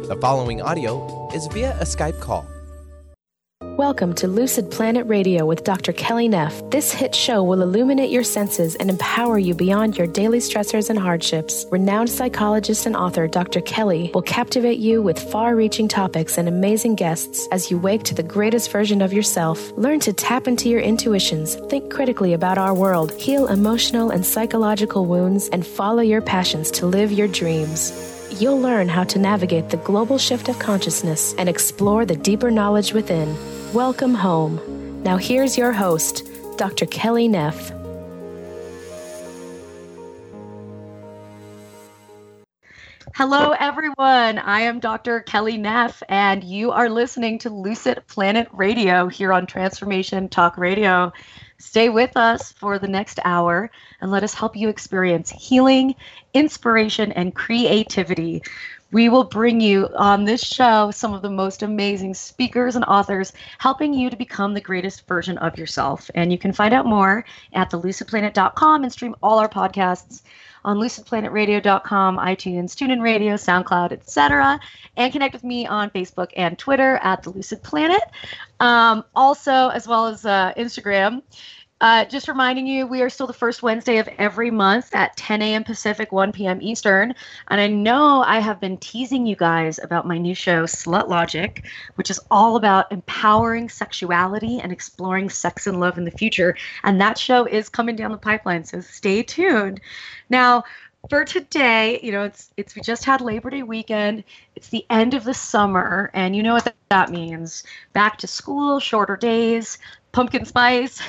The following audio is via a Skype call. Welcome to Lucid Planet Radio with Dr. Kelly Neff. This hit show will illuminate your senses and empower you beyond your daily stressors and hardships. Renowned psychologist and author Dr. Kelly will captivate you with far-reaching topics and amazing guests as you wake to the greatest version of yourself. Learn to tap into your intuitions, think critically about our world, heal emotional and psychological wounds, and follow your passions to live your dreams. You'll learn how to navigate the global shift of consciousness and explore the deeper knowledge within. Welcome home. Now here's your host, Dr. Kelly Neff. Hello, everyone. I am Dr. Kelly Neff, and you are listening to Lucid Planet Radio here on Transformation Talk Radio. Stay with us for the next hour and let us help you experience healing, inspiration, and creativity. We will bring you on this show some of the most amazing speakers and authors helping you to become the greatest version of yourself. And you can find out more at thelucidplanet.com and stream all our podcasts on lucidplanetradio.com, iTunes, TuneIn Radio, SoundCloud, etc. And connect with me on Facebook and Twitter at The Lucid Planet. Also, as well as Instagram. Just reminding you, we are still the first Wednesday of every month at 10 a.m. Pacific, 1 p.m. Eastern. And I know I have been teasing you guys about my new show, Slut Logic, which is all about empowering sexuality and exploring sex and love in the future. And that show is coming down the pipeline, so stay tuned. Now, for today, we just had Labor Day weekend. It's the end of the summer, and you know what that means. Back to school, shorter days, pumpkin spice.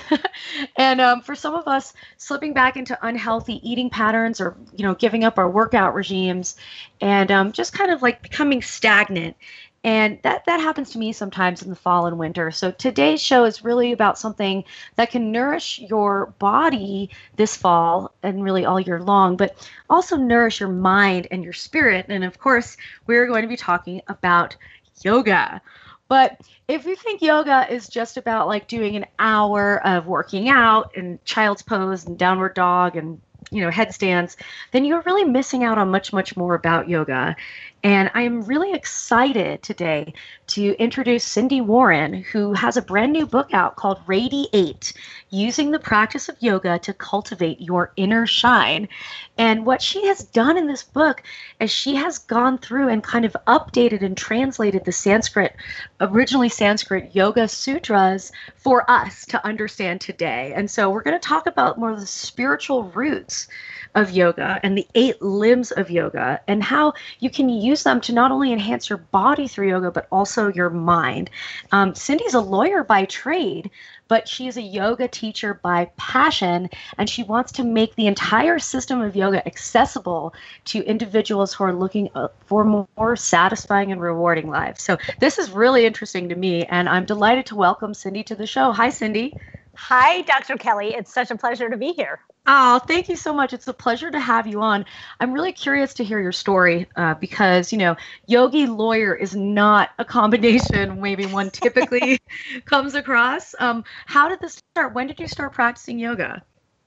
And for some of us, slipping back into unhealthy eating patterns or, giving up our workout regimes and just kind of like becoming stagnant. And that happens to me sometimes in the fall and winter. So today's show is really about something that can nourish your body this fall and really all year long, but also nourish your mind and your spirit. And of course, we're going to be talking about yoga. But if you think yoga is just about like doing an hour of working out and child's pose and downward dog and headstands, then you're really missing out on much, much more about yoga. And I am really excited today to introduce Cindy Warren, who has a brand new book out called Radiate, Using the Practice of Yoga to Cultivate Your Inner Shine. And what she has done in this book is she has gone through and kind of updated and translated the originally Sanskrit Yoga Sutras for us to understand today. And so we're going to talk about more of the spiritual roots of yoga and the 8 limbs of yoga and how you can use them to not only enhance your body through yoga, but also your mind. Cindy's a lawyer by trade, but she is a yoga teacher by passion, and she wants to make the entire system of yoga accessible to individuals who are looking for more satisfying and rewarding lives. So this is really interesting to me, and I'm delighted to welcome Cindy to the show. Hi, Cindy. Hi, Dr. Kelly. It's such a pleasure to be here. Oh, thank you so much. It's a pleasure to have you on. I'm really curious to hear your story because, yogi lawyer is not a combination maybe one typically comes across. How did this start? When did you start practicing yoga?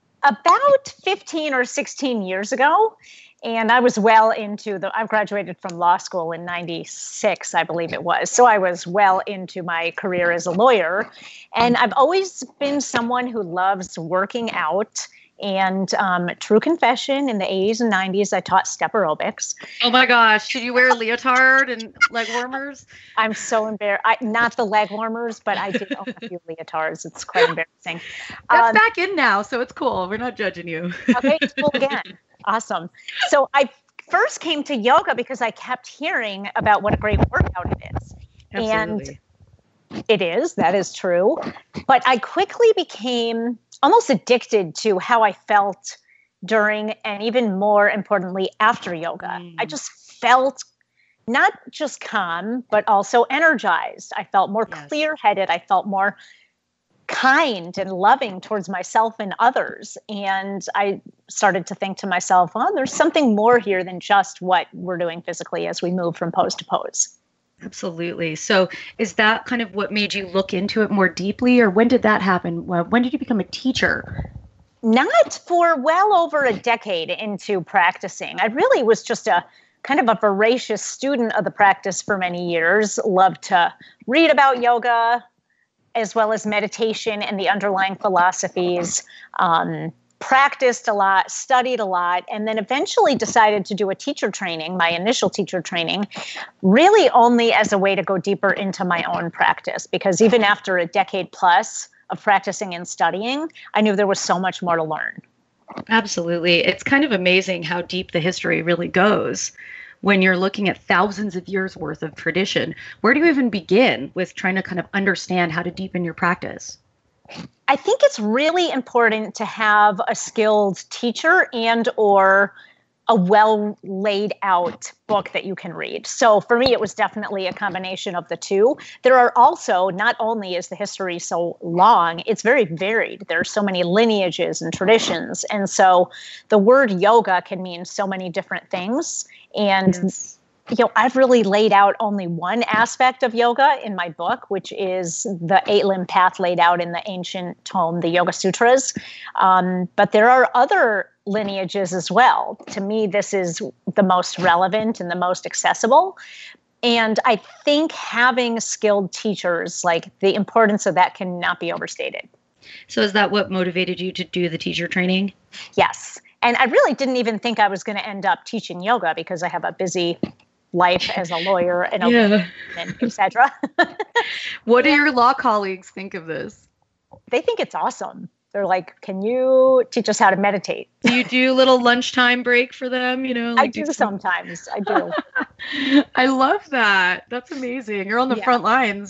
About 15 or 16 years ago. And I was well into I graduated from law school in 96, I believe it was. So I was well into my career as a lawyer. And I've always been someone who loves working out. And true confession, in the 80s and 90s, I taught step aerobics. Oh my gosh. Did you wear a leotard and leg warmers? I'm so embarrassed. Not the leg warmers, but I did own a few leotards. It's quite embarrassing. That's back in now, so it's cool. We're not judging you. Okay, it's cool again. Awesome. So I first came to yoga because I kept hearing about what a great workout it is. Absolutely. And it is. That is true. But I quickly became almost addicted to how I felt during and even more importantly after yoga. I just felt not just calm, but also energized. I felt more clear-headed. I felt more kind and loving towards myself and others. And I started to think to myself, there's something more here than just what we're doing physically as we move from pose to pose. Absolutely. So is that kind of what made you look into it more deeply, or when did that happen? When did you become a teacher? Not for well over a decade into practicing. I really was just a kind of a voracious student of the practice for many years, loved to read about yoga as well as meditation and the underlying philosophies, practiced a lot, studied a lot, and then eventually decided to do a teacher training, my initial teacher training, really only as a way to go deeper into my own practice. Because even after a decade plus of practicing and studying, I knew there was so much more to learn. Absolutely. It's kind of amazing how deep the history really goes when you're looking at thousands of years worth of tradition. Where do you even begin with trying to kind of understand how to deepen your practice? I think it's really important to have a skilled teacher and or a well laid out book that you can read. So for me, it was definitely a combination of the two. There are also, not only is the history so long, it's very varied. There are so many lineages and traditions. And so the word yoga can mean so many different things. And yes. I've really laid out only one aspect of yoga in my book, which is the 8-limb path laid out in the ancient tome, the Yoga Sutras. But there are other lineages as well. To me, this is the most relevant and the most accessible. And I think having skilled teachers, like the importance of that cannot be overstated. So is that what motivated you to do the teacher training? Yes. And I really didn't even think I was going to end up teaching yoga because I have a busy life as a lawyer and et cetera. What do your law colleagues think of this? They think it's awesome. They're like, can you teach us how to meditate? Do you do a little lunchtime break for them? I do sometimes. I do. I love that. That's amazing. You're on the front lines,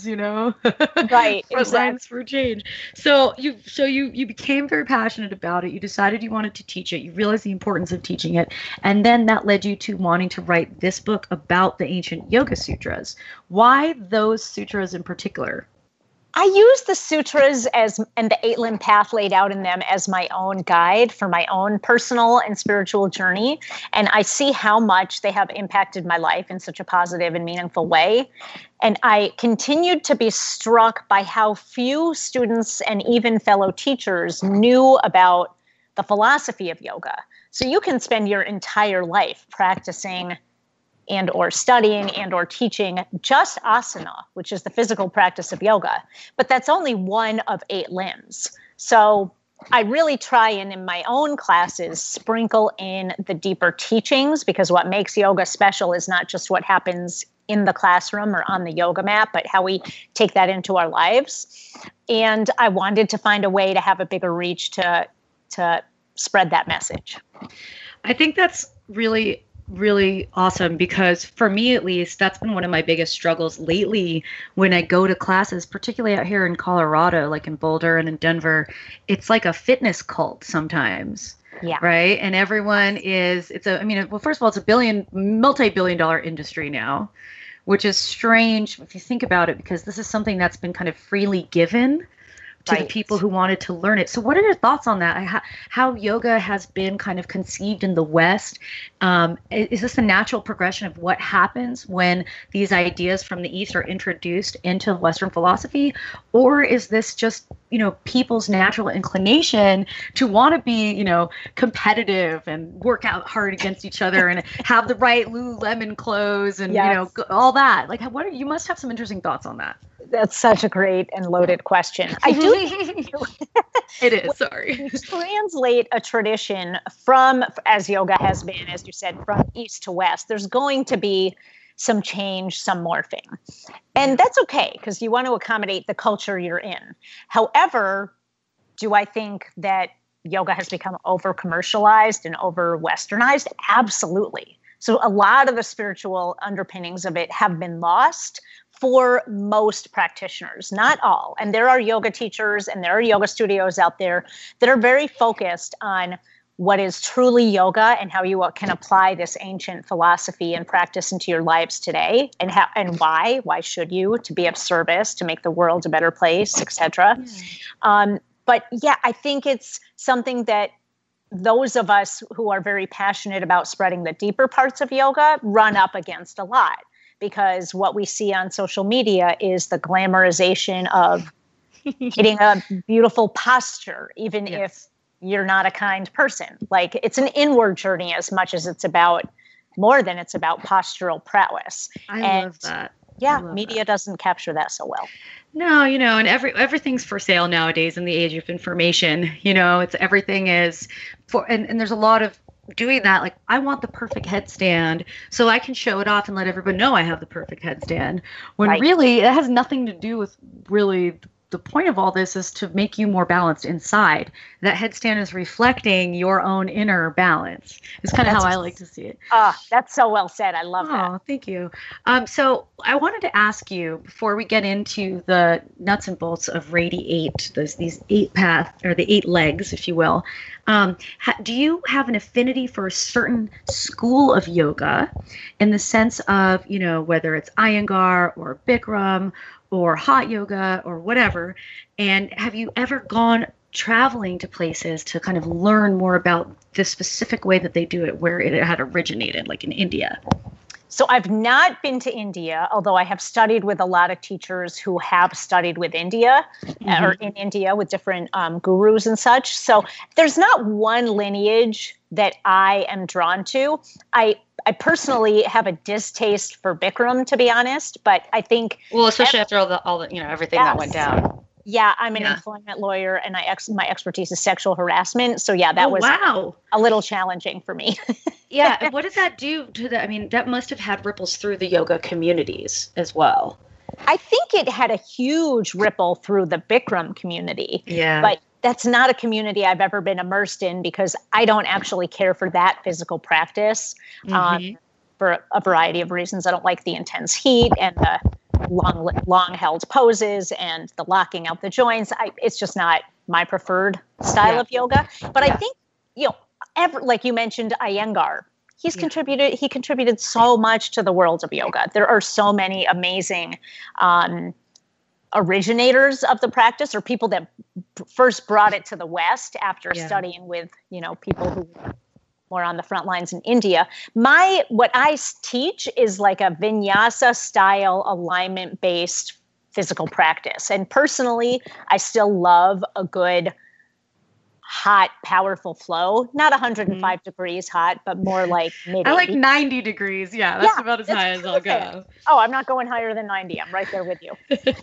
Right. Front lines for change. So you became very passionate about it. You decided you wanted to teach it. You realized the importance of teaching it. And then that led you to wanting to write this book about the ancient Yoga Sutras. Why those sutras in particular? I use the sutras and the 8-limb path laid out in them as my own guide for my own personal and spiritual journey. And I see how much they have impacted my life in such a positive and meaningful way. And I continued to be struck by how few students and even fellow teachers knew about the philosophy of yoga. So you can spend your entire life practicing and or studying and or teaching just asana, which is the physical practice of yoga. But that's only one of 8 limbs. So I really try and in my own classes sprinkle in the deeper teachings, because what makes yoga special is not just what happens in the classroom or on the yoga mat, but how we take that into our lives. And I wanted to find a way to have a bigger reach to spread that message. I think that's really awesome, because for me, at least, that's been one of my biggest struggles lately when I go to classes, particularly out here in Colorado, like in Boulder and in Denver. It's like a fitness cult sometimes. Yeah. Right. And everyone first of all, it's a multi-billion dollar industry now, which is strange if you think about it, because this is something that's been kind of freely given to the people who wanted to learn it. So what are your thoughts on that? How yoga has been kind of conceived in the West? Is this a natural progression of what happens when these ideas from the East are introduced into Western philosophy? Or is this just, people's natural inclination to want to be, competitive and work out hard against each other and have the right Lululemon clothes and, all that? Like, you must have some interesting thoughts on that. That's such a great and loaded question. I do. It is, sorry. Translate a tradition from, as yoga has been, as you said, from East to West, there's going to be some change, some morphing. And that's okay, because you want to accommodate the culture you're in. However, do I think that yoga has become over-commercialized and over-Westernized? Absolutely. So a lot of the spiritual underpinnings of it have been lost for most practitioners, not all. And there are yoga teachers and there are yoga studios out there that are very focused on what is truly yoga and how you can apply this ancient philosophy and practice into your lives today, and how and why should you, to be of service, to make the world a better place, etc. But yeah, I think it's something that those of us who are very passionate about spreading the deeper parts of yoga run up against a lot. Because what we see on social media is the glamorization of hitting a beautiful posture, even if you're not a kind person. Like, it's an inward journey as much as it's about more than it's about postural prowess. I love that. Yeah, media doesn't capture that so well. No, and everything's for sale nowadays in the age of information. Everything is and there's a lot of doing that. Like, I want the perfect headstand so I can show it off and let everyone know I have the perfect headstand. When really it has nothing to do with really the point of all this is to make you more balanced inside. That headstand is reflecting your own inner balance. It's kind of how I like to see it. That's so well said. I love that. Oh, thank you. So I wanted to ask you, before we get into the nuts and bolts of Radi-8, these 8 legs, if you will, do you have an affinity for a certain school of yoga in the sense of, whether it's Iyengar or Bikram or hot yoga or whatever? And have you ever gone traveling to places to kind of learn more about the specific way that they do it, where it had originated, like in India? So I've not been to India, although I have studied with a lot of teachers who have studied with India or in India with different gurus and such. So there's not one lineage that I am drawn to. I personally have a distaste for Bikram, to be honest, but I think, well, especially after all the everything that went down. Yeah, I'm an employment lawyer, and my expertise is sexual harassment. So yeah, that was a little challenging for me. Yeah, what did that do to the? I mean, that must have had ripples through the yoga communities as well. I think it had a huge ripple through the Bikram community. Yeah, but that's not a community I've ever been immersed in because I don't actually care for that physical practice for a variety of reasons. I don't like the intense heat and the long held poses and the locking out the joints. It's just not my preferred style of yoga. But I think, like you mentioned, Iyengar, he contributed so much to the world of yoga. There are so many amazing originators of the practice, or people that first brought it to the West after studying with, people who more on the front lines in India. What I teach is like a vinyasa style alignment based physical practice. And personally, I still love a good hot, powerful flow, not 105 degrees hot, but more like mid-80. I like 90 degrees. Yeah, that's about as high as I'll go. Oh, I'm not going higher than 90. I'm right there with you.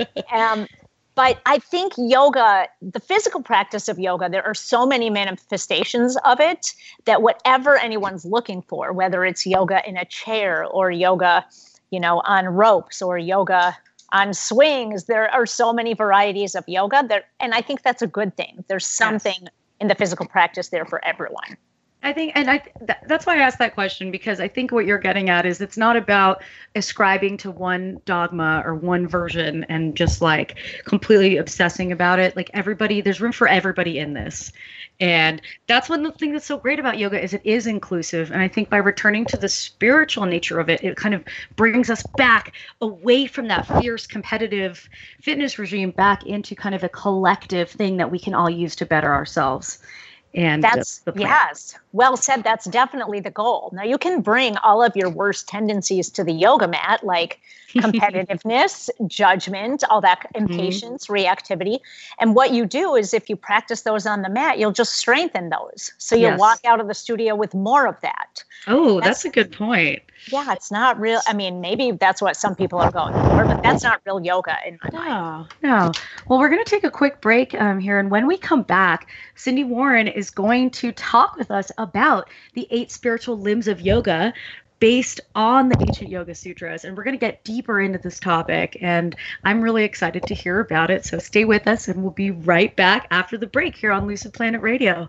But I think yoga, the physical practice of yoga, there are so many manifestations of it that whatever anyone's looking for, whether it's yoga in a chair or yoga, on ropes or yoga on swings, there are so many varieties of yoga there. And I think that's a good thing. There's something in the physical practice there for everyone. I think, and that's why I asked that question, because I think what you're getting at is it's not about ascribing to one dogma or one version and just like completely obsessing about it. Like there's room for everybody in this. And that's one of the things that's so great about yoga is it is inclusive. And I think by returning to the spiritual nature of it, it kind of brings us back away from that fierce competitive fitness regime back into kind of a collective thing that we can all use to better ourselves. And that's the plan. Yes, well said. That's definitely the goal. Now you can bring all of your worst tendencies to the yoga mat, like competitiveness, judgment, all that, impatience, reactivity. And what you do is if you practice those on the mat, you'll just strengthen those. So you'll walk out of the studio with more of that. Oh, that's a good point. Yeah, it's not real. I mean, maybe that's what some people are going for, but that's not real yoga in my mind. No. Well, we're going to take a quick break here. And when we come back, Cindy Warren is going to talk with us about the 8 spiritual limbs of yoga based on the ancient Yoga Sutras. And we're going to get deeper into this topic. And I'm really excited to hear about it. So stay with us and we'll be right back after the break here on Lucid Planet Radio.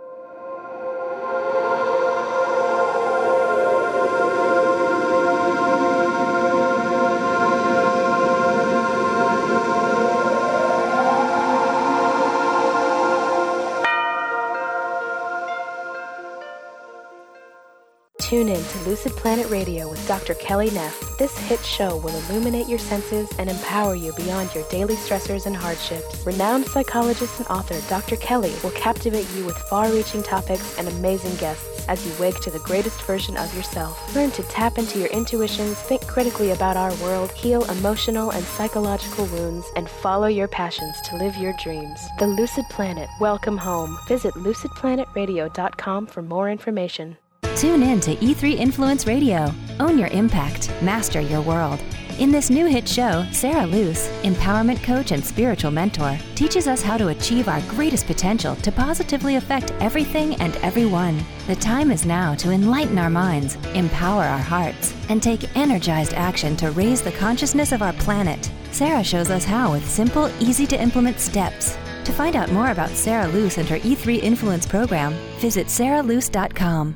Tune in to Lucid Planet Radio with Dr. Kelly Neff. This hit show will illuminate your senses and empower you beyond your daily stressors and hardships. Renowned psychologist and author Dr. Kelly will captivate you with far-reaching topics and amazing guests as you wake to the greatest version of yourself. Learn to tap into your intuitions, think critically about our world, heal emotional and psychological wounds, and follow your passions to live your dreams. The Lucid Planet. Welcome home. Visit lucidplanetradio.com for more information. Tune in to E3 Influence Radio. Own your impact. Master your world. In this new hit show, Sarah Luce, empowerment coach and spiritual mentor, teaches us how to achieve our greatest potential to positively affect everything and everyone. The time is now to enlighten our minds, empower our hearts, and take energized action to raise the consciousness of our planet. Sarah shows us how with simple, easy-to-implement steps. To find out more about Sarah Luce and her E3 Influence program, visit sarahluce.com.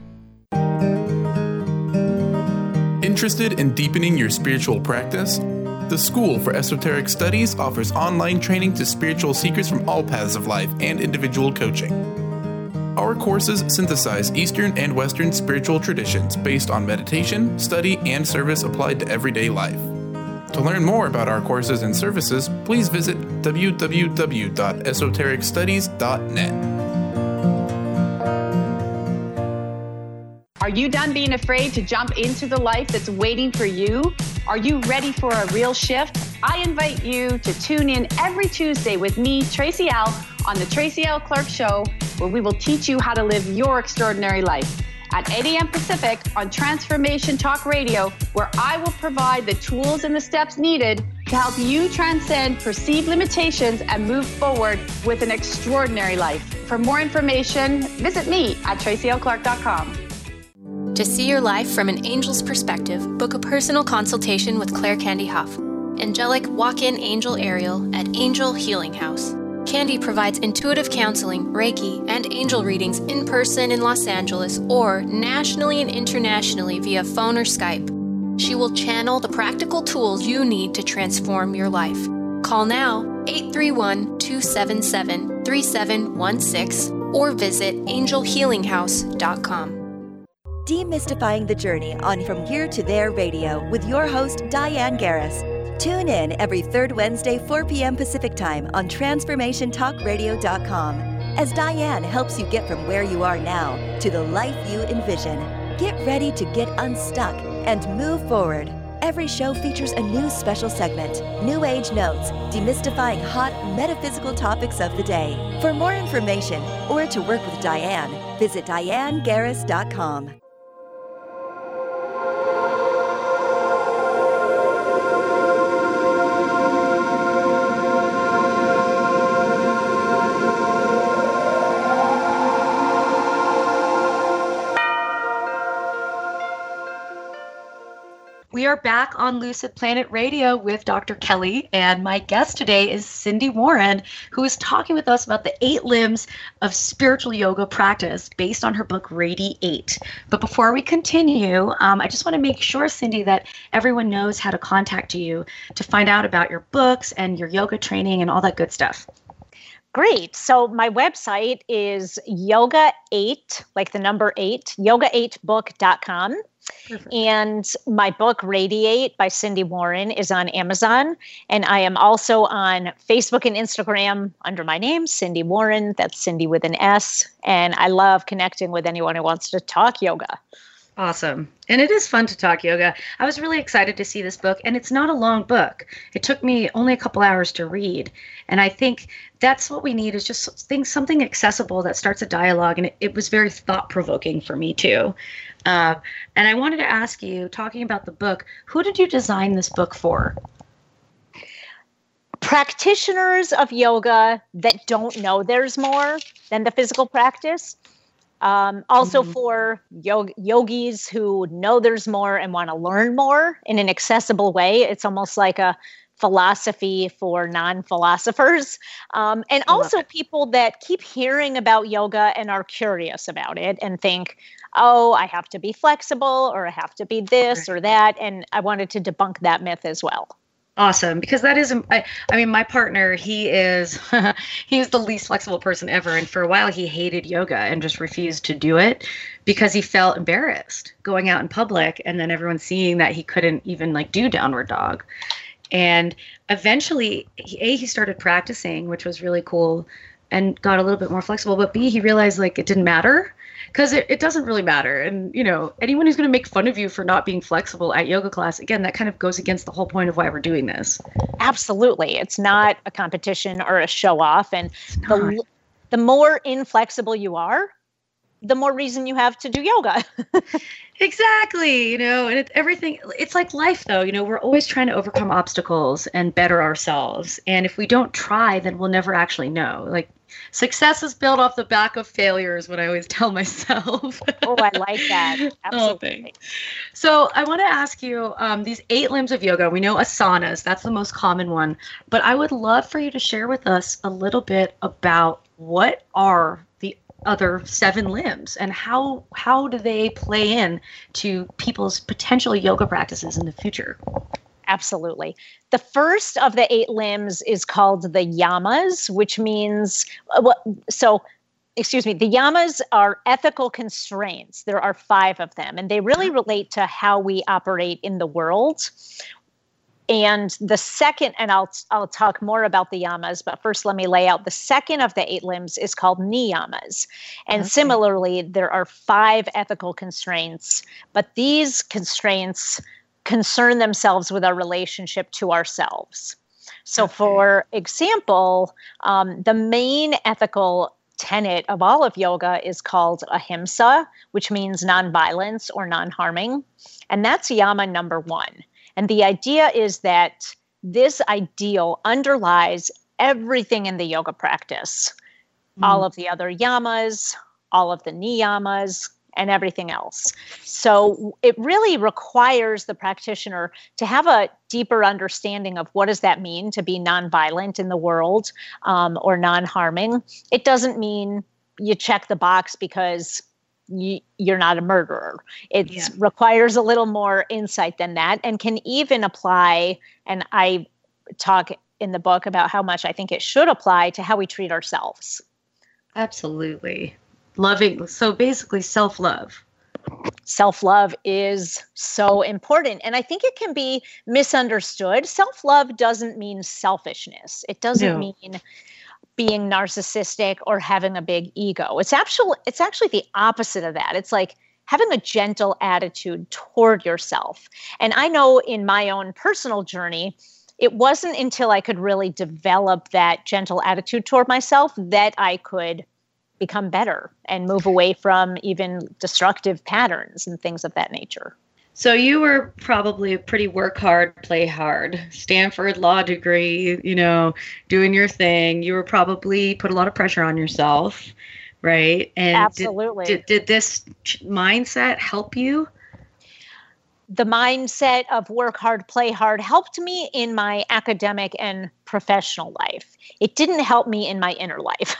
Interested in deepening your spiritual practice? The School for Esoteric Studies offers online training to spiritual seekers from all paths of life and individual coaching. Our courses synthesize Eastern and Western spiritual traditions based on meditation, study, and service applied to everyday life. To learn more about our courses and services, please visit www.esotericstudies.net. Are you done being afraid to jump into the life that's waiting for you? Are you ready for a real shift? I invite you to tune in every Tuesday with me, Tracy L., on the Tracy L. Clark Show, where we will teach you how to live your extraordinary life. At 8 a.m. Pacific on Transformation Talk Radio, where I will provide the tools and the steps needed to help you transcend perceived limitations and move forward with an extraordinary life. For more information, visit me at tracylclark.com. To see your life from an angel's perspective, book a personal consultation with Claire Candy Huff, angelic walk-in angel Ariel at Angel Healing House. Candy provides intuitive counseling, Reiki, and angel readings in person in Los Angeles or nationally and internationally via phone or Skype. She will channel the practical tools you need to transform your life. Call now 831-277-3716 or visit angelhealinghouse.com. Demystifying the Journey on From Here to There Radio with your host, Diane Garris. Tune in every third Wednesday, 4 p.m. Pacific Time on TransformationTalkRadio.com as Diane helps you get from where you are now to the life you envision. Get ready to get unstuck and move forward. Every show features a new special segment, New Age Notes, demystifying hot metaphysical topics of the day. For more information or to work with Diane, visit DianeGarris.com. We are back on Lucid Planet Radio with Dr. Kelly, and my guest today is Cindy Warren, who is talking with us about the 8 limbs of spiritual yoga practice based on her book Radiate. But before we continue, I just want to make sure, Cindy, that everyone knows how to contact you to find out about your books and your yoga training and all that good stuff. Great. So my website is yoga8, like the number 8, yoga8book.com. Perfect. And my book, Radiate by Cindy Warren, is on Amazon. And I am also on Facebook and Instagram under my name, Cindy Warren. That's Cindy with an S. And I love connecting with anyone who wants to talk yoga. Awesome. And it is fun to talk yoga. I was really excited to see this book, and it's not a long book. It took me only a couple hours to read. And I think that's what we need, is just something accessible that starts a dialogue. And it was very thought-provoking for me, too. And I wanted to ask you, talking about the book, who did you design this book for? Practitioners of yoga that don't know there's more than the physical practice. Also for yogis who know there's more and want to learn more in an accessible way. It's almost like a philosophy for non-philosophers. And also people that keep hearing about yoga and are curious about it and think, oh, I have to be flexible, or I have to be this or that. And I wanted to debunk that myth as well. Awesome. Because that is, I mean, my partner, he is the least flexible person ever. And for a while he hated yoga and just refused to do it because he felt embarrassed going out in public and then everyone seeing that he couldn't even do downward dog. And eventually, he started practicing, which was really cool, and got a little bit more flexible. But B, he realized it didn't matter, because it doesn't really matter. And, anyone who's going to make fun of you for not being flexible at yoga class, again, that kind of goes against the whole point of why we're doing this. Absolutely. It's not a competition or a show off. And the more inflexible you are, the more reason you have to do yoga. Exactly. And it's like life though, we're always trying to overcome obstacles and better ourselves. And if we don't try, then we'll never actually know. Like success is built off the back of failure is what I always tell myself. Oh, I like that. Absolutely. So I want to ask you, these 8 limbs of yoga, we know asanas, that's the most common one, but I would love for you to share with us a little bit about what are the other 7 limbs and how do they play in to people's potential yoga practices in the future? Absolutely. The first of the 8 limbs is called the yamas, which means, the yamas are ethical constraints. There are 5 of them, and they really relate to how we operate in the world. And the second, and I'll talk more about the yamas, but first let me lay out the second of the 8 limbs is called niyamas. And similarly, there are 5 ethical constraints, but these constraints concern themselves with our relationship to ourselves. So for example, the main ethical tenet of all of yoga is called ahimsa, which means nonviolence or non-harming. And that's yama number 1. And the idea is that this ideal underlies everything in the yoga practice, all of the other yamas, all of the niyamas, and everything else. So it really requires the practitioner to have a deeper understanding of what does that mean to be nonviolent in the world, or non-harming. It doesn't mean you check the box because you're not a murderer. It requires a little more insight than that, and can even apply, and I talk in the book about how much I think it should apply to how we treat ourselves. Absolutely. Loving. So basically self-love. Self-love is so important. And I think it can be misunderstood. Self-love doesn't mean selfishness. It doesn't mean being narcissistic or having a big ego. It's actually the opposite of that. It's like having a gentle attitude toward yourself. And I know in my own personal journey, it wasn't until I could really develop that gentle attitude toward myself that I could become better and move away from even destructive patterns and things of that nature. So you were probably a pretty work hard, play hard, Stanford law degree, doing your thing. You were probably put a lot of pressure on yourself, right? And absolutely. Did this mindset help you? The mindset of work hard, play hard helped me in my academic and professional life. It didn't help me in my inner life.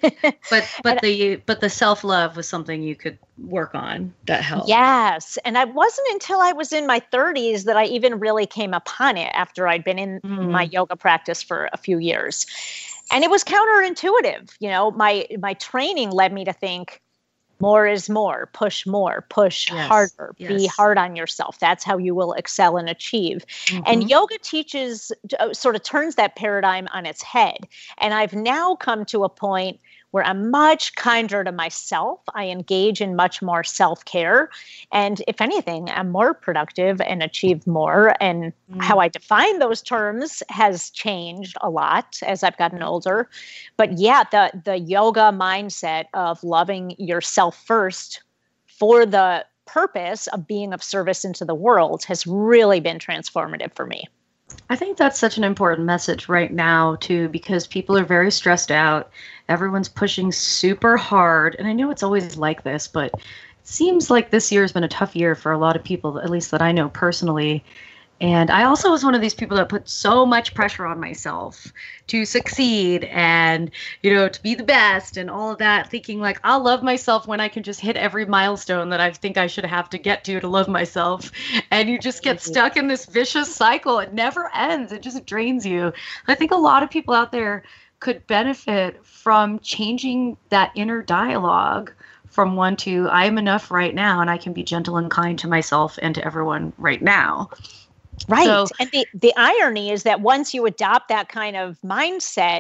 but the self-love was something you could work on that helped. Yes. And it wasn't until I was in my 30s that I even really came upon it after I'd been in my yoga practice for a few years. And it was counterintuitive. My training led me to think, more is more, push harder, be hard on yourself. That's how you will excel and achieve. And yoga teaches, sort of turns that paradigm on its head. And I've now come to a point where I'm much kinder to myself. I engage in much more self-care. And if anything, I'm more productive and achieve more. And how I define those terms has changed a lot as I've gotten older. But yeah, the yoga mindset of loving yourself first for the purpose of being of service into the world has really been transformative for me. I think that's such an important message right now, too, because people are very stressed out. Everyone's pushing super hard. And I know it's always like this, but it seems like this year has been a tough year for a lot of people, at least that I know personally. And I also was one of these people that put so much pressure on myself to succeed and, to be the best and all of that, thinking like, I'll love myself when I can just hit every milestone that I think I should have to get to love myself. And you just get stuck in this vicious cycle. It never ends. It just drains you. I think a lot of people out there could benefit from changing that inner dialogue from one to, I am enough right now and I can be gentle and kind to myself and to everyone right now. Right. So, and the irony is that once you adopt that kind of mindset,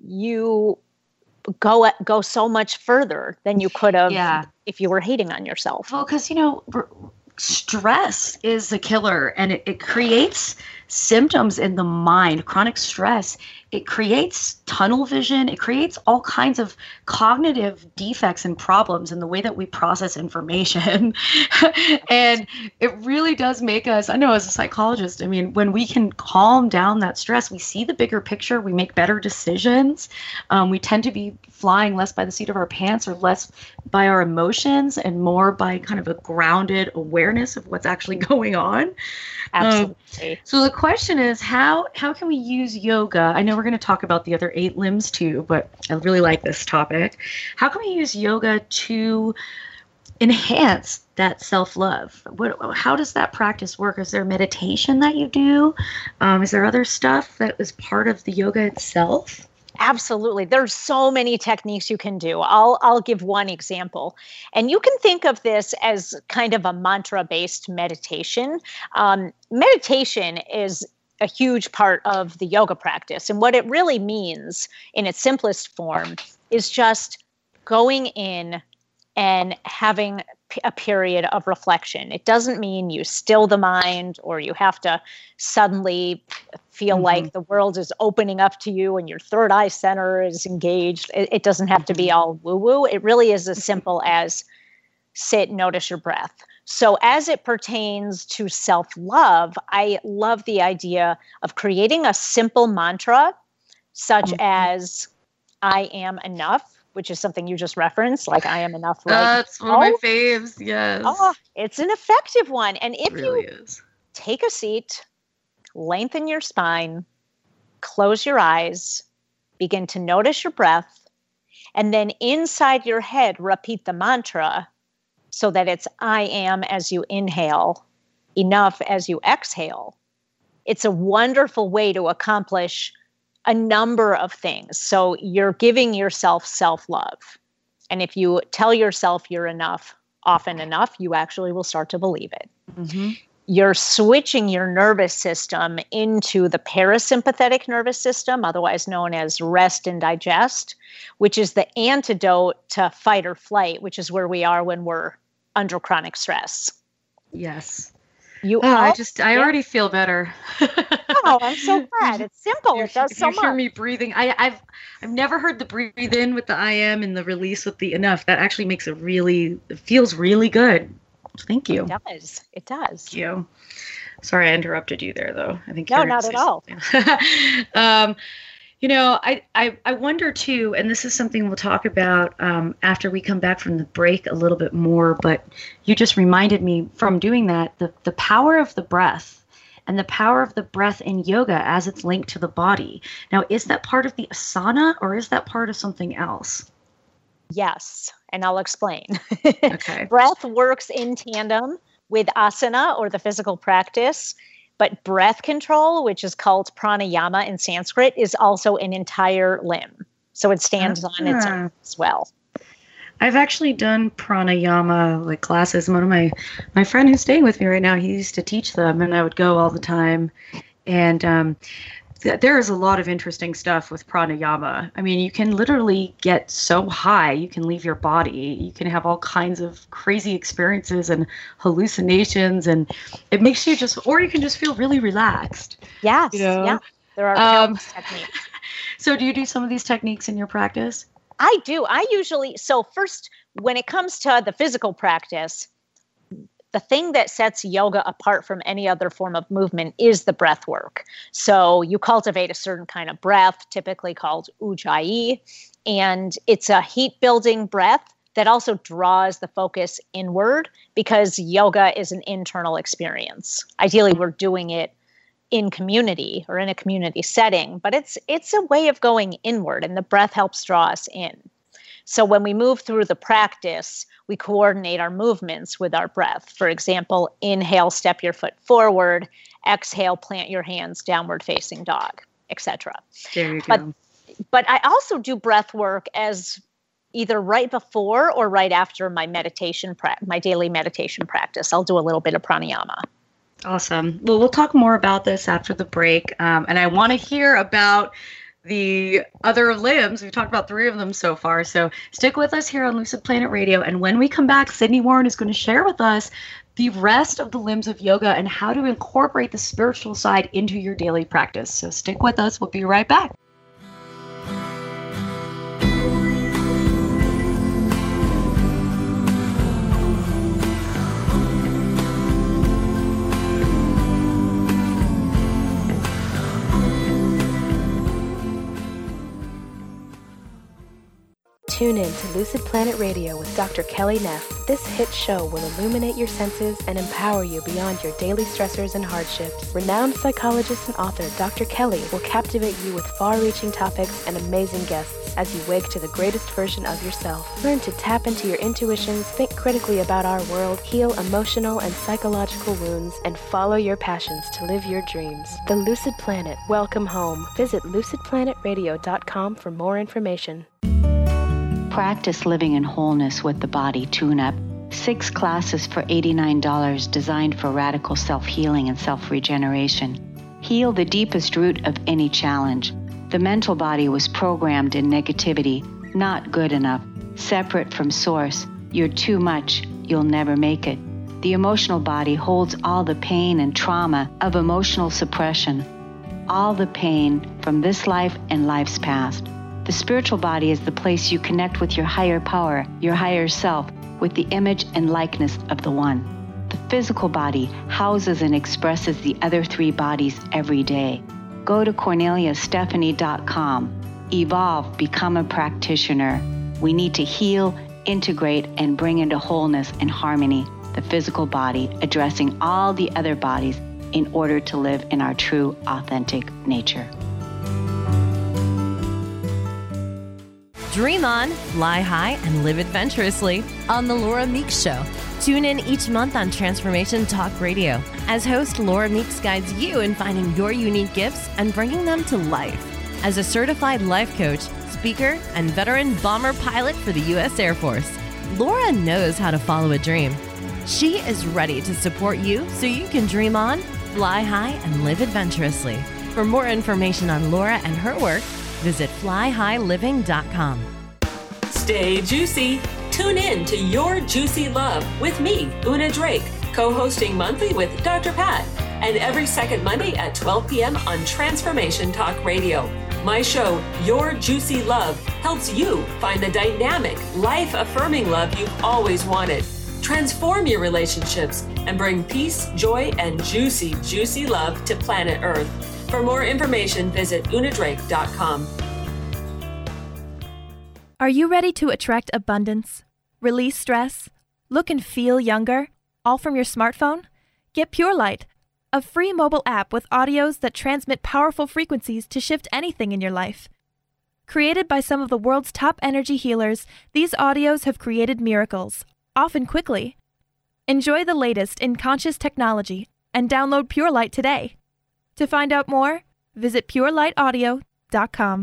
you go so much further than you could have if you were hating on yourself. Well, because, stress is a killer and it creates symptoms in the mind, chronic stress, it creates tunnel vision. It creates all kinds of cognitive defects and problems in the way that we process information. And it really does make us, I know as a psychologist, I mean, when we can calm down that stress, we see the bigger picture, we make better decisions. We tend to be flying less by the seat of our pants or less by our emotions and more by kind of a grounded awareness of what's actually going on. Absolutely. So the question is, how can we use yoga? I know we're going to talk about the other 8 limbs too, but I really like this topic. How can we use yoga to enhance that self-love? How does that practice work? Is there meditation that you do? Is there other stuff that is part of the yoga itself? Absolutely. There's so many techniques you can do. I'll give one example. And you can think of this as kind of a mantra-based meditation. Meditation is a huge part of the yoga practice. And what it really means in its simplest form is just going in and having a period of reflection. It doesn't mean you still the mind or you have to suddenly feel like the world is opening up to you and your third eye center is engaged. It doesn't have to be all woo-woo. It really is as simple as sit, notice your breath. So as it pertains to self-love, I love the idea of creating a simple mantra such as I am enough, which is something you just referenced, like I am enough right now. That's one of my faves, yes. Oh, it's an effective one. And if really you is. Take a seat, lengthen your spine, close your eyes, begin to notice your breath, and then inside your head, repeat the mantra so that it's I am as you inhale, enough as you exhale. It's a wonderful way to accomplish a number of things. So you're giving yourself self-love. And if you tell yourself you're enough often enough, you actually will start to believe it. Mm-hmm. You're switching your nervous system into the parasympathetic nervous system, otherwise known as rest and digest, which is the antidote to fight or flight, which is where we are when we're under chronic stress. Yes. I already feel better. Oh, I'm so glad. It's simple. It does so much. You hear me breathing. I've never heard the breathe in with the I am and the release with the enough. That actually makes it feels really good. Thank you. It does. Thank you. Sorry, I interrupted you there, though. I think no, not at all. I wonder too, and this is something we'll talk about after we come back from the break a little bit more. But you just reminded me from doing that the power of the breath and the power of the breath in yoga as it's linked to the body. Now, is that part of the asana or is that part of something else? Yes, and I'll explain. Okay. Breath works in tandem with asana or the physical practice, but breath control, which is called pranayama in Sanskrit, is also an entire limb. So it stands on its own as well. I've actually done pranayama classes. One of my friend who's staying with me right now, he used to teach them, and I would go all the time. And there is a lot of interesting stuff with pranayama. I mean, you can literally get so high, you can leave your body. You can have all kinds of crazy experiences and hallucinations, and it makes you or you can just feel really relaxed. Yes, yeah. There are techniques. So do you do some of these techniques in your practice? I do. First, when it comes to the physical practice, the thing that sets yoga apart from any other form of movement is the breath work. So you cultivate a certain kind of breath, typically called ujjayi, and it's a heat-building breath that also draws the focus inward because yoga is an internal experience. Ideally, we're doing it in community or in a community setting, but it's a way of going inward, and the breath helps draw us in. So when we move through the practice, we coordinate our movements with our breath. For example, inhale, step your foot forward, exhale, plant your hands, downward facing dog, etc. There you go. But I also do breath work as either right before or right after my my daily meditation practice. I'll do a little bit of pranayama. Awesome. Well, we'll talk more about this after the break. And I want to hear about the other limbs. We've talked about 3 of them so far. So stick with us here on Lucid Planet Radio. And when we come back, Sydney Warren is going to share with us the rest of the limbs of yoga and how to incorporate the spiritual side into your daily practice. So stick with us. We'll be right back. Tune in to Lucid Planet Radio with Dr. Kelly Neff. This hit show will illuminate your senses and empower you beyond your daily stressors and hardships. Renowned psychologist and author Dr. Kelly will captivate you with far-reaching topics and amazing guests as you wake to the greatest version of yourself. Learn to tap into your intuitions, think critically about our world, heal emotional and psychological wounds, and follow your passions to live your dreams. The Lucid Planet. Welcome home. Visit lucidplanetradio.com for more information. Practice living in wholeness with the body tune-up. 6 classes for $89 designed for radical self-healing and self-regeneration. Heal the deepest root of any challenge. The mental body was programmed in negativity, not good enough, separate from source. You're too much, you'll never make it. The emotional body holds all the pain and trauma of emotional suppression, all the pain from this life and lives past. The spiritual body is the place you connect with your higher power, your higher self, with the image and likeness of the One. The physical body houses and expresses the other 3 bodies every day. Go to CorneliaStephanie.com. Evolve, become a practitioner. We need to heal, integrate, and bring into wholeness and harmony the physical body, addressing all the other bodies in order to live in our true, authentic nature. Dream on, fly high, and live adventurously on The Laura Meeks Show. Tune in each month on Transformation Talk Radio as host Laura Meeks guides you in finding your unique gifts and bringing them to life. As a certified life coach, speaker, and veteran bomber pilot for the U.S. Air Force, Laura knows how to follow a dream. She is ready to support you so you can dream on, fly high, and live adventurously. For more information on Laura and her work, visit flyhighliving.com. Stay juicy. Tune in to Your Juicy Love with me, Una Drake, co-hosting monthly with Dr. Pat, and every second Monday at 12 p.m. on Transformation Talk Radio. My show, Your Juicy Love, helps you find the dynamic, life-affirming love you've always wanted. Transform your relationships and bring peace, joy, and juicy, juicy love to planet Earth. For more information, visit unadrake.com. Are you ready to attract abundance, release stress, look and feel younger, all from your smartphone? Get Pure Light, a free mobile app with audios that transmit powerful frequencies to shift anything in your life. Created by some of the world's top energy healers, these audios have created miracles, often quickly. Enjoy the latest in conscious technology and download Pure Light today. To find out more, visit purelightaudio.com.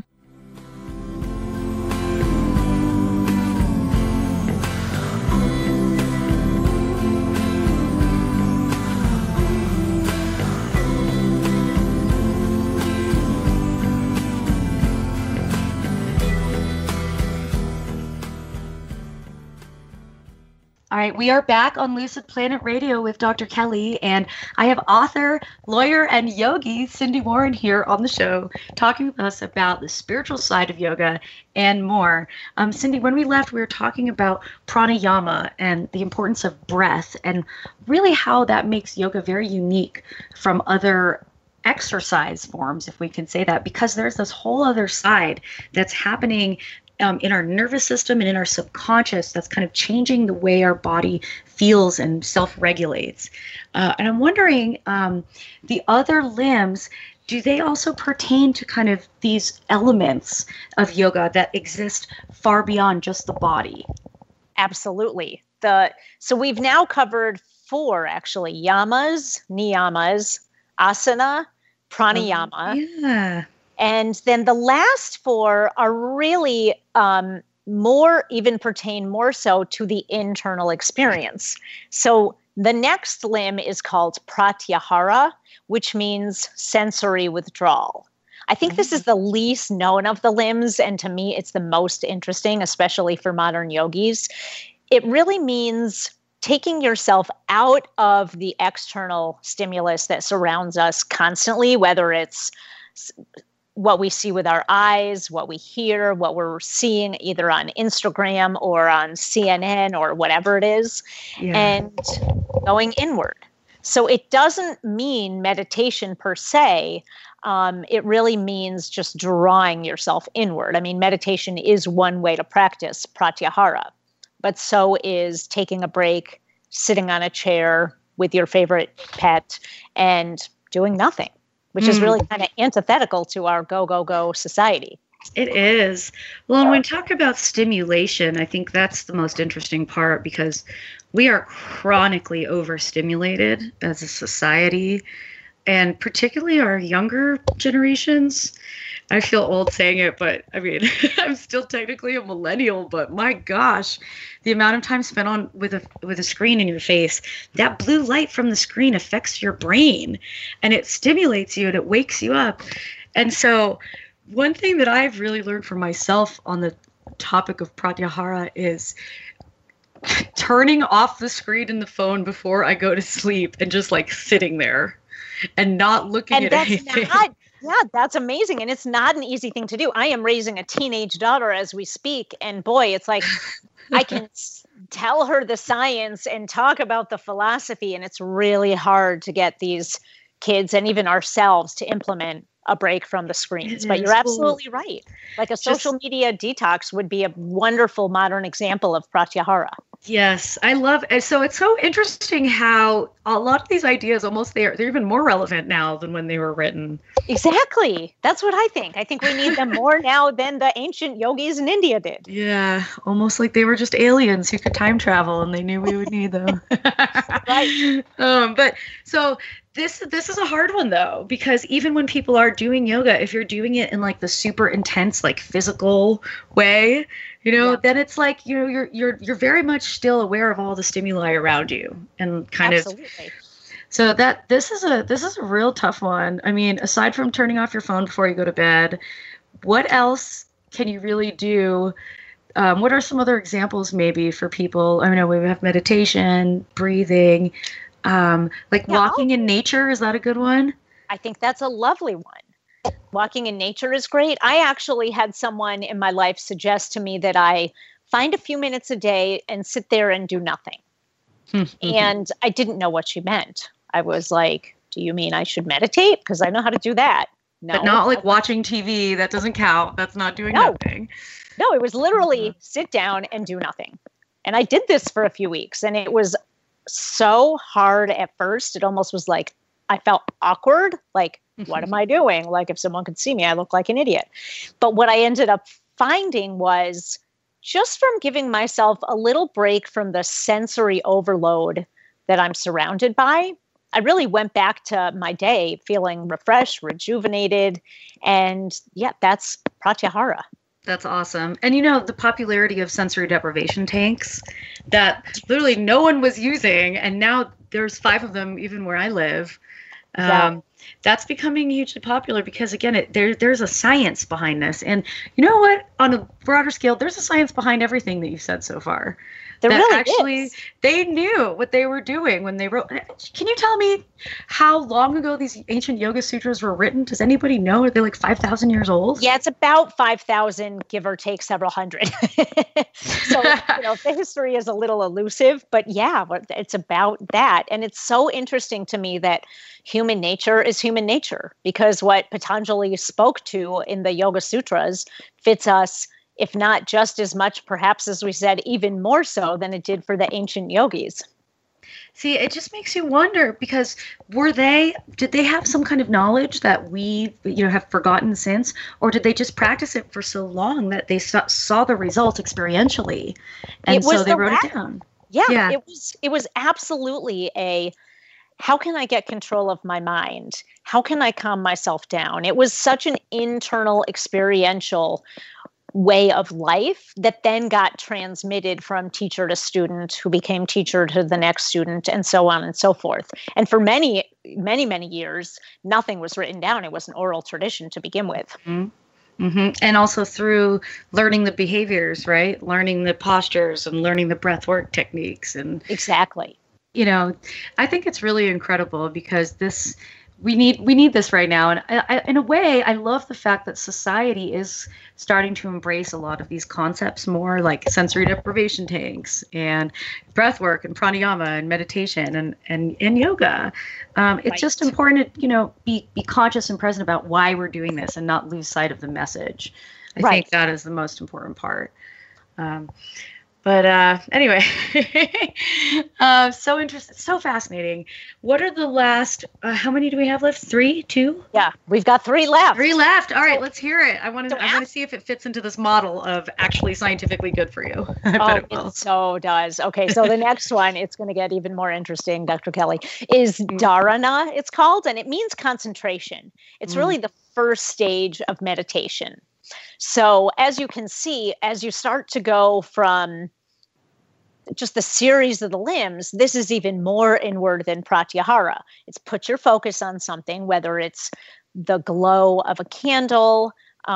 All right, we are back on Lucid Planet Radio with Dr. Kelly, and I have author, lawyer, and yogi Cindy Warren here on the show talking with us about the spiritual side of yoga and more. Cindy, when we left, we were talking about pranayama and the importance of breath and really how that makes yoga very unique from other exercise forms, if we can say that, because there's this whole other side that's happening in our nervous system and in our subconscious that's kind of changing the way our body feels and self-regulates. And I'm wondering, the other limbs, do they also pertain to kind of these elements of yoga that exist far beyond just the body? Absolutely. So we've now covered 4, actually, yamas, niyamas, asana, pranayama. Yeah. And then the last 4 are really pertain more so to the internal experience. So the next limb is called pratyahara, which means sensory withdrawal. I think this is the least known of the limbs, and to me it's the most interesting, especially for modern yogis. It really means taking yourself out of the external stimulus that surrounds us constantly, whether it's what we see with our eyes, what we hear, what we're seeing either on Instagram or on CNN or whatever it is, and going inward. So it doesn't mean meditation per se. It really means just drawing yourself inward. I mean, meditation is one way to practice pratyahara, but so is taking a break, sitting on a chair with your favorite pet, and doing nothing, which is really kind of antithetical to our go, go, go society. It is. Well, and when we talk about stimulation, I think that's the most interesting part, because we are chronically overstimulated as a society, and particularly our younger generations. I feel old saying it, but I mean, I'm still technically a millennial, but my gosh, the amount of time spent on with a screen in your face, that blue light from the screen affects your brain, and it stimulates you and it wakes you up. And so one thing that I've really learned for myself on the topic of pratyahara is turning off the screen and the phone before I go to sleep and just like sitting there and not looking at anything. That's amazing. And it's not an easy thing to do. I am raising a teenage daughter as we speak. And boy, it's like I can tell her the science and talk about the philosophy. And it's really hard to get these kids and even ourselves to implement a break from the screens. But you're absolutely right. Like a social media detox would be a wonderful modern example of pratyahara. Yes, I love it. So it's so interesting how a lot of these ideas they're even more relevant now than when they were written. Exactly. That's what I think. I think we need them more now than the ancient yogis in India did. Yeah, almost like they were just aliens who could time travel and they knew we would need them. Right. But so this is a hard one though, because even when people are doing yoga, if you're doing it in like the super intense, like physical way, then it's like, you're very much still aware of all the stimuli around you and kind Absolutely. So that this is a real tough one. I mean, aside from turning off your phone before you go to bed, what else can you really do? What are some other examples maybe for people? I mean, we have meditation, breathing, walking in nature. Is that a good one? I think that's a lovely one. Walking in nature is great. I actually had someone in my life suggest to me that I find a few minutes a day and sit there and do nothing. And I didn't know what she meant. I was like, do you mean I should meditate? Because I know how to do that. No. But not like watching TV. That doesn't count. That's not doing nothing. No, it was literally sit down and do nothing. And I did this for a few weeks, and it was so hard at first. It almost was like I felt awkward. Like, what am I doing? Like, if someone could see me, I look like an idiot. But what I ended up finding was just from giving myself a little break from the sensory overload that I'm surrounded by, I really went back to my day feeling refreshed, rejuvenated. And that's pratyahara. That's awesome. And the popularity of sensory deprivation tanks that literally no one was using, and now there's 5 of them even where I live. That's becoming hugely popular because, again, there's a science behind this. And you know what? On a broader scale, there's a science behind everything that you've said so far. There really is. They knew what they were doing when they wrote. Can you tell me how long ago these ancient yoga sutras were written? Does anybody know? Are they like 5,000 years old? Yeah, it's about 5,000, give or take several hundred. So, the history is a little elusive, but it's about that. And it's so interesting to me that human nature is human nature, because what Patanjali spoke to in the Yoga Sutras fits us, if not just as much, perhaps, as we said, even more so than it did for the ancient yogis. See, it just makes you wonder, because did they have some kind of knowledge that we, have forgotten since, or did they just practice it for so long that they saw the results experientially, and so they wrote it down? Yeah. It was absolutely how can I get control of my mind? How can I calm myself down? It was such an internal, experiential way of life that then got transmitted from teacher to student, who became teacher to the next student, and so on and so forth. And for many, many, many years, nothing was written down. It was an oral tradition to begin with. Mm-hmm. And also through learning the behaviors, right? Learning the postures and learning the breath work techniques. And exactly. You know, I think it's really incredible because we need this right now. And I, in a way, I love the fact that society is starting to embrace a lot of these concepts more, like sensory deprivation tanks and breath work and pranayama and meditation and yoga. It's just important to, you know, be conscious and present about why we're doing this and not lose sight of the message. I think that is the most important part. But anyway, so interesting, so fascinating. What are the last, how many do we have left? 3, 2? Yeah, we've got 3 left. 3 left. All right, let's hear it. I want to see if it fits into this model of actually scientifically good for you. It so does. Okay, so the next one, it's going to get even more interesting, Dr. Kelly, is dharana, it's called, and it means concentration. It's really the first stage of meditation. So as you can see, as you start to go from just the series of the limbs, this is even more inward than pratyahara. It's put your focus on something, whether it's the glow of a candle,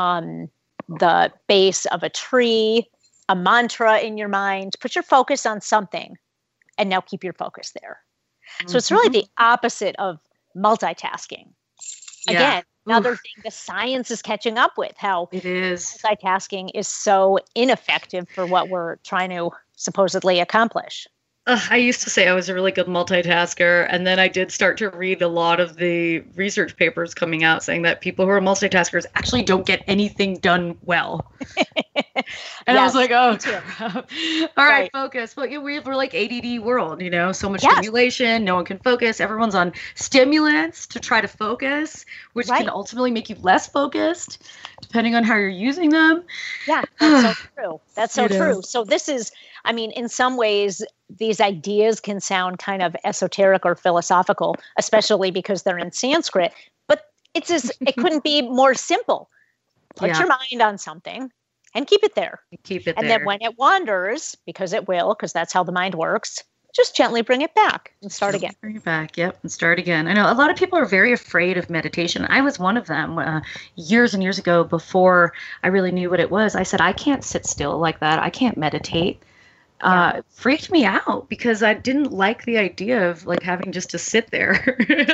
the base of a tree, a mantra in your mind. Put your focus on something and now keep your focus there. So it's really the opposite of multitasking. Again, another thing the science is catching up with, how it is multitasking is so ineffective for what we're trying to supposedly accomplish. I used to say I was a really good multitasker, and then I did start to read a lot of the research papers coming out saying that people who are multitaskers actually don't get anything done well. And I was like, oh, crap. All right, focus. But we're like ADD world, you know, so much stimulation, no one can focus. Everyone's on stimulants to try to focus, which can ultimately make you less focused, depending on how you're using them. Yeah, that's so true. That's so true. So this is, I mean, in some ways, these ideas can sound kind of esoteric or philosophical, especially because they're in Sanskrit, but it couldn't be more simple. Put your mind on something and keep it there. And then when it wanders, because it will, because that's how the mind works, just gently bring it back and start again. Bring it back, and start again. I know a lot of people are very afraid of meditation. I was one of them years and years ago before I really knew what it was. I said, I can't sit still like that. I can't meditate. Freaked me out because I didn't like the idea of like having just to sit there,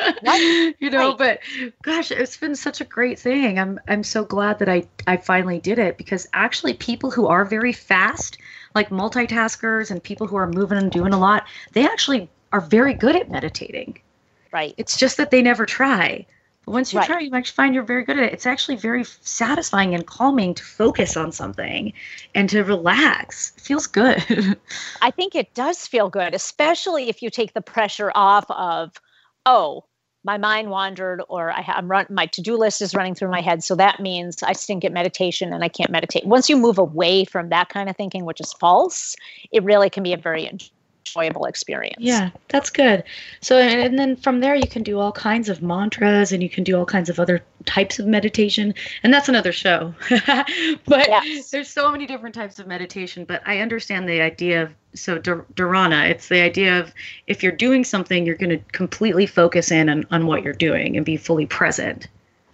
you know, but gosh, it's been such a great thing. I'm so glad that I finally did it, because actually people who are very fast, like multitaskers and people who are moving and doing a lot, they actually are very good at meditating. Right. It's just that they never try. But once you try, you might find you're very good at it. It's actually very satisfying and calming to focus on something and to relax. It feels good. I think it does feel good, especially if you take the pressure off of, oh, my mind wandered, or my to-do list is running through my head, so that means I stink at meditation and I can't meditate. Once you move away from that kind of thinking, which is false, it really can be a very enjoyable experience. Yeah, that's good. So, and then from there, you can do all kinds of mantras and you can do all kinds of other types of meditation. And that's another show. But there's so many different types of meditation. But I understand the idea of, so dharana, it's the idea of if you're doing something, you're going to completely focus in on what you're doing and be fully present.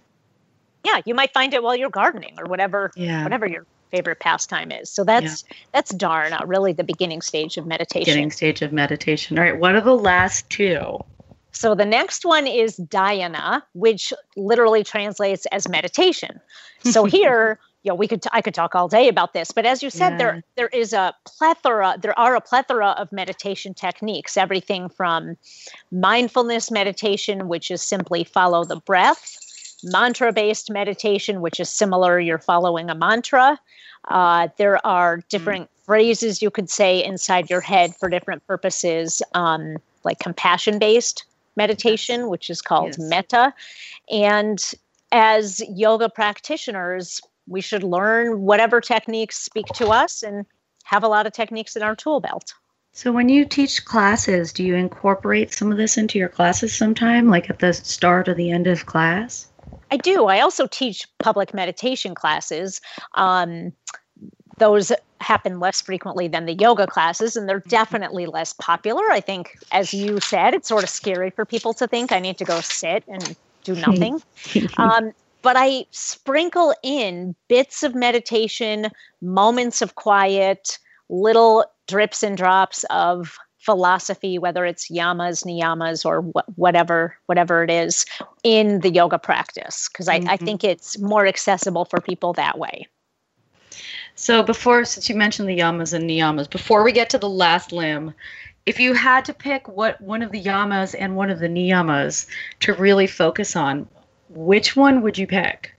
Yeah, you might find it while you're gardening or whatever your favorite pastime is. So that's dharana, really the beginning stage of meditation. All right, what are the last 2? So the next one is dhyana, which literally translates as meditation. So here, I could talk all day about this, but as you said, there are a plethora of meditation techniques, everything from mindfulness meditation, which is simply follow the breath, mantra-based meditation, which is similar, you're following a mantra. There are different phrases you could say inside your head for different purposes, like compassion-based meditation, which is called metta. And as yoga practitioners, we should learn whatever techniques speak to us and have a lot of techniques in our tool belt. So when you teach classes, do you incorporate some of this into your classes sometime, like at the start or the end of class? I do. I also teach public meditation classes. Those happen less frequently than the yoga classes, and they're definitely less popular. I think, as you said, it's sort of scary for people to think I need to go sit and do nothing. but I sprinkle in bits of meditation, moments of quiet, little drips and drops of philosophy, whether it's yamas, niyamas, or whatever it is in the yoga practice, because I think it's more accessible for people that way. So since you mentioned the yamas and niyamas, before we get to the last limb, if you had to pick one of the yamas and one of the niyamas to really focus on, which one would you pick?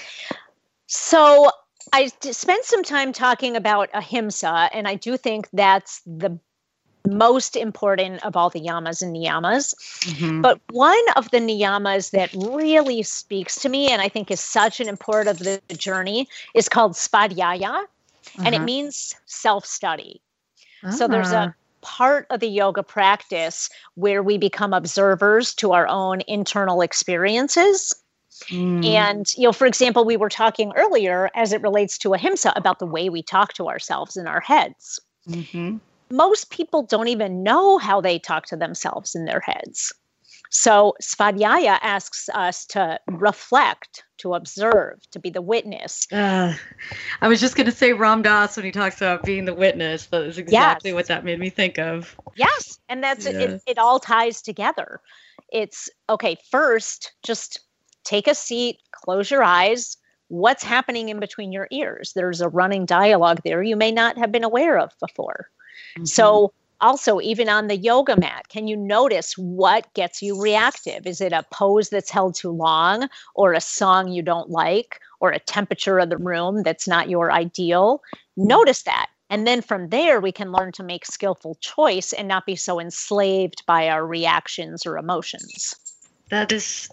So I spent some time talking about ahimsa, and I do think that's the most important of all the yamas and niyamas. Mm-hmm. But one of the niyamas that really speaks to me, and I think is such an important of the journey, is called svadhyaya, and it means self-study. So there's a part of the yoga practice where we become observers to our own internal experiences. And, for example, we were talking earlier as it relates to ahimsa about the way we talk to ourselves in our heads. Mm-hmm. Most people don't even know how they talk to themselves in their heads. So svadhyaya asks us to reflect, to observe, to be the witness. I was just going to say Ram Dass when he talks about being the witness. That is exactly what that made me think of. Yes. And that's it all ties together. It's, okay, first, just take a seat, close your eyes. What's happening in between your ears? There's a running dialogue there you may not have been aware of before. Mm-hmm. So also, even on the yoga mat, can you notice what gets you reactive? Is it a pose that's held too long, or a song you don't like, or a temperature of the room that's not your ideal? Notice that. And then from there, we can learn to make skillful choice and not be so enslaved by our reactions or emotions. That is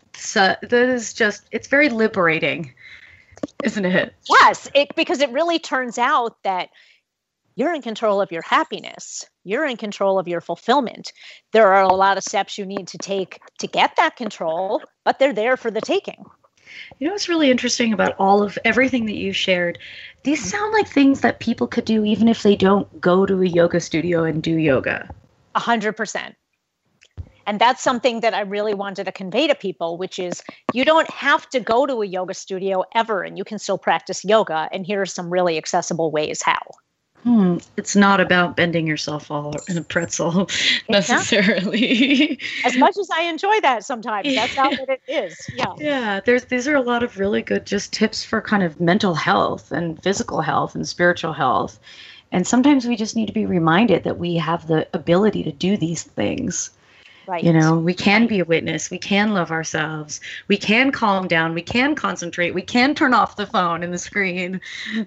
just, it's very liberating, isn't it? Yes, because it really turns out that you're in control of your happiness. You're in control of your fulfillment. There are a lot of steps you need to take to get that control, but they're there for the taking. You know what's really interesting about everything that you shared? These sound like things that people could do even if they don't go to a yoga studio and do yoga. 100%. And that's something that I really wanted to convey to people, which is you don't have to go to a yoga studio ever, and you can still practice yoga. And here are some really accessible ways how. It's not about bending yourself all in a pretzel necessarily. As much as I enjoy that sometimes, that's not what it is. Yeah. These are a lot of really good just tips for kind of mental health and physical health and spiritual health. And sometimes we just need to be reminded that we have the ability to do these things. Right. We can be a witness. We can love ourselves. We can calm down. We can concentrate. We can turn off the phone and the screen,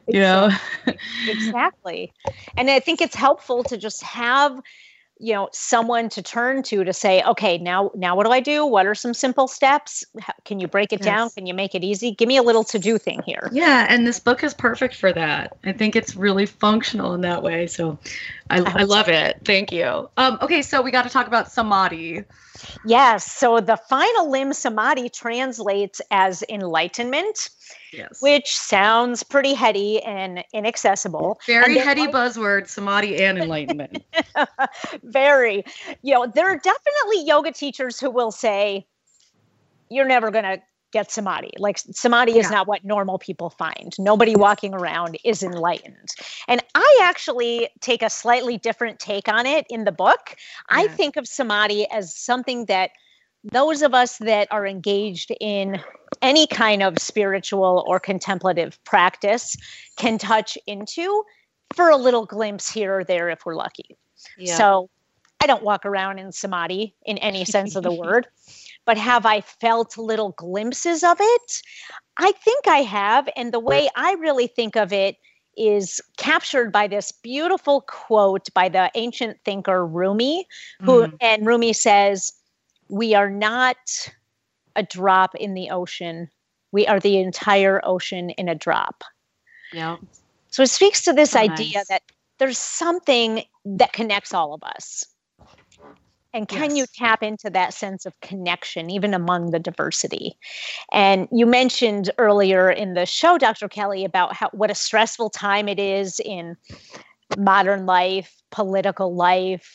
Exactly. And I think it's helpful to just have, someone to turn to say, okay, now what do I do? What are some simple steps? Can you break it down? Can you make it easy? Give me a little to-do thing here. Yeah. And this book is perfect for that. I think it's really functional in that way. So I love it. Thank you. Okay. So we got to talk about samadhi. Yes. So the final limb, samadhi, translates as enlightenment. Yes. Which sounds pretty heady and inaccessible. Very heady buzzword, samadhi and enlightenment. Very. There are definitely yoga teachers who will say, you're never going to get samadhi. Like samadhi is not what normal people find. Nobody walking around is enlightened. And I actually take a slightly different take on it in the book. Yeah. I think of samadhi as something that those of us that are engaged in any kind of spiritual or contemplative practice can touch into for a little glimpse here or there if we're lucky. Yeah. So I don't walk around in samadhi in any sense of the word, but have I felt little glimpses of it? I think I have. And the way I really think of it is captured by this beautiful quote by the ancient thinker Rumi, and Rumi says, "We are not a drop in the ocean. We are the entire ocean in a drop." Yeah. So it speaks to this idea that there's something that connects all of us. And can you tap into that sense of connection, even among the diversity? And you mentioned earlier in the show, Dr. Kelly, about what a stressful time it is in modern life, political life,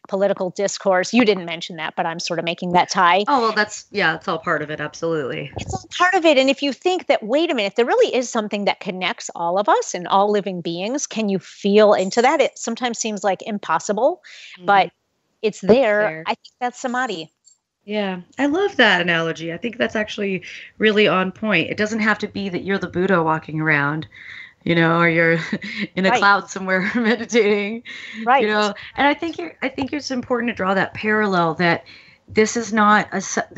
political discourse. You didn't mention that, but I'm sort of making that tie. Oh, well, it's all part of it. Absolutely. It's all part of it. And if you think that, wait a minute, there really is something that connects all of us and all living beings, can you feel into that? It sometimes seems like impossible, but it's there. I think that's samadhi. Yeah, I love that analogy. I think that's actually really on point. It doesn't have to be that you're the Buddha walking around, or you're in a cloud somewhere meditating, right? And I think it's important to draw that parallel that this is not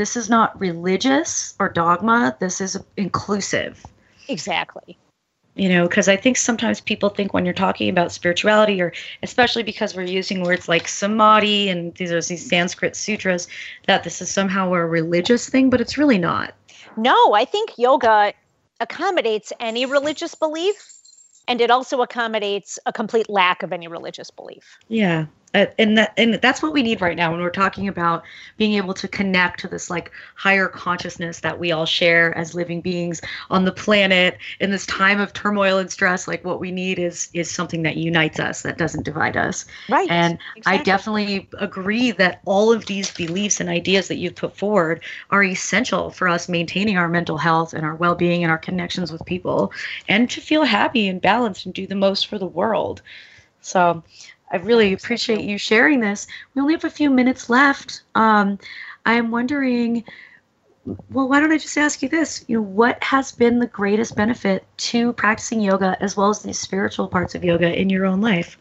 religious or dogma. This is inclusive. Exactly. Because I think sometimes people think when you're talking about spirituality, or especially because we're using words like samadhi and these Sanskrit sutras, that this is somehow a religious thing, but it's really not. No, I think yoga accommodates any religious belief, and it also accommodates a complete lack of any religious belief. Yeah. And that's what we need right now when we're talking about being able to connect to this like higher consciousness that we all share as living beings on the planet in this time of turmoil and stress. Like what we need is something that unites us, that doesn't divide us. Right. And exactly. I definitely agree that all of these beliefs and ideas that you've put forward are essential for us maintaining our mental health and our well-being and our connections with people, and to feel happy and balanced and do the most for the world. So I really appreciate you sharing this. We only have a few minutes left. I'm wondering, well, why don't I just ask you this? What has been the greatest benefit to practicing yoga as well as the spiritual parts of yoga in your own life?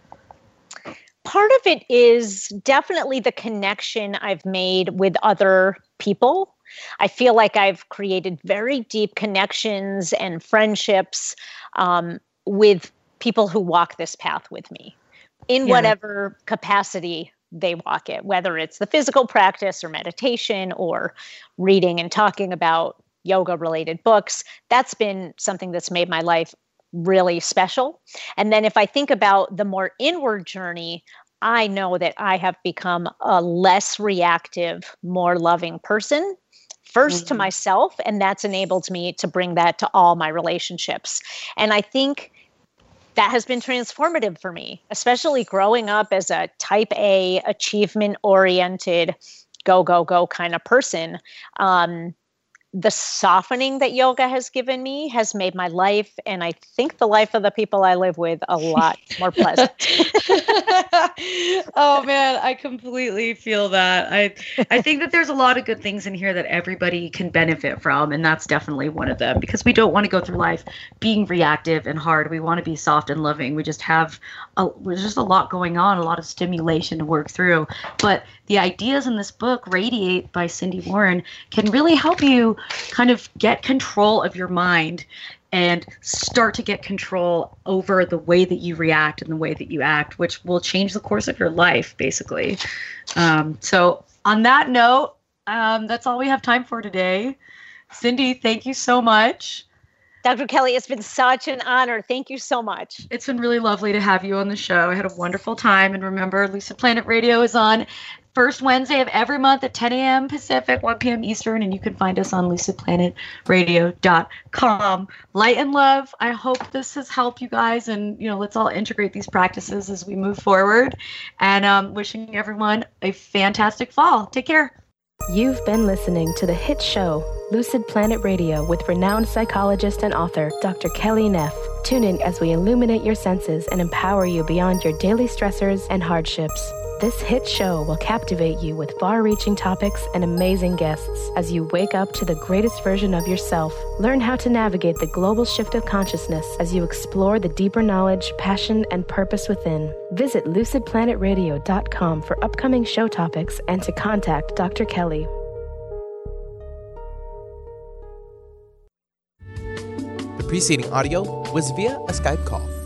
Part of it is definitely the connection I've made with other people. I feel like I've created very deep connections and friendships with people who walk this path with me, in whatever capacity they walk it, whether it's the physical practice or meditation or reading and talking about yoga-related books. That's been something that's made my life really special. And then if I think about the more inward journey, I know that I have become a less reactive, more loving person, first to myself, and that's enabled me to bring that to all my relationships. And I think that has been transformative for me, especially growing up as a type A, achievement-oriented, go, go, go kind of person. The softening that yoga has given me has made my life, and I think the life of the people I live with, a lot more pleasant. Oh man, I completely feel that. I think that there's a lot of good things in here that everybody can benefit from, and that's definitely one of them, because we don't want to go through life being reactive and hard. We want to be soft and loving. We just have there's just a lot going on, a lot of stimulation to work through. But the ideas in this book, Radiate by Cindy Warren, can really help you kind of get control of your mind and start to get control over the way that you react and the way that you act, which will change the course of your life, basically. So on that note, that's all we have time for today. Cindy, thank you so much. Dr. Kelly, it's been such an honor. Thank you so much. It's been really lovely to have you on the show. I had a wonderful time. And remember, Lucid Planet Radio is on first Wednesday of every month at 10 a.m. Pacific, 1 p.m. Eastern, and you can find us on lucidplanetradio.com. Light and love. I hope this has helped you guys, and let's all integrate these practices as we move forward. And wishing everyone a fantastic fall. Take care. You've been listening to the hit show Lucid Planet Radio with renowned psychologist and author Dr. Kelly Neff. Tune in as we illuminate your senses and empower you beyond your daily stressors and hardships. This hit show will captivate you with far-reaching topics and amazing guests as you wake up to the greatest version of yourself. Learn how to navigate the global shift of consciousness as you explore the deeper knowledge, passion, and purpose within. Visit lucidplanetradio.com for upcoming show topics and to contact Dr. Kelly. The preceding audio was via a Skype call.